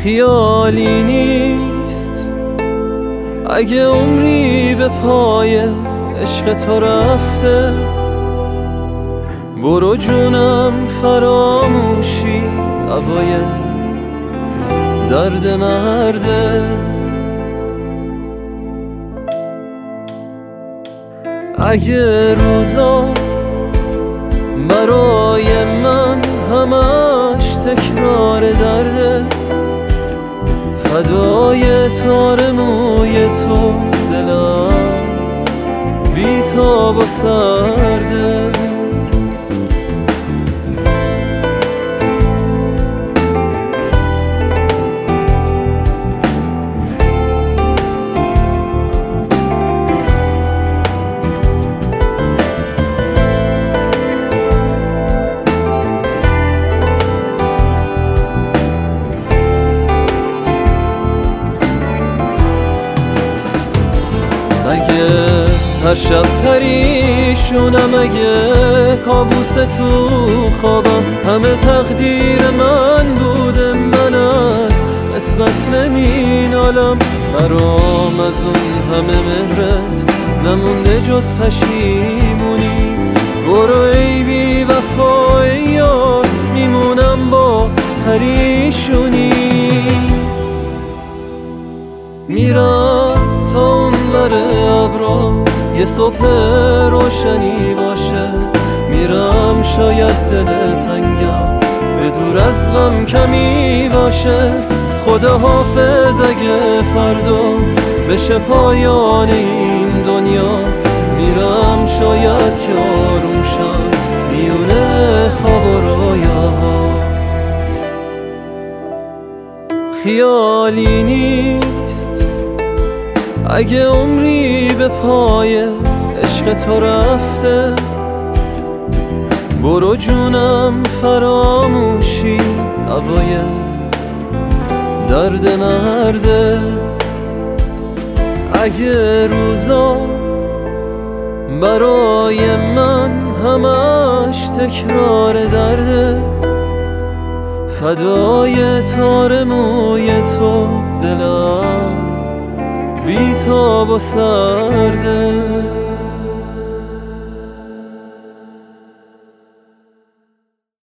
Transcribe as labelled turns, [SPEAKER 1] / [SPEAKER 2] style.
[SPEAKER 1] خیالی نیست اگه عمری به پای عشق تو رفته. برو جونم فراموشی دوای درد مرده. اگه روزا برای من همش تکرار درده، فدای تار موی تو دلم بی تاب و سرده. اگه هر شب پریشونم، اگه کابوس تو خوابم همه تقدیر من بوده، من از قسمت نمینالم. برام از اون همه مهرت نمونده جز پشیمونی. برو ای بی وفای یار، میمونم با پریشونی. میرم تا اون بره ابرا یه صبح روشنی باشه، میرم شاید دل تنگم به دور از غم کمی باشه. خدا حافظ اگه فردا بشه پایان این دنیا، میرم شاید که آروم شم میونه خواب و رویا. خیالی نیست اگه عمری به پای عشق تو رفته. برو جونم فراموشی دوای درد مرده. اگه روزا برای من همش تکرار درده، فدای تار موی تو دلم بی تاب و سرده.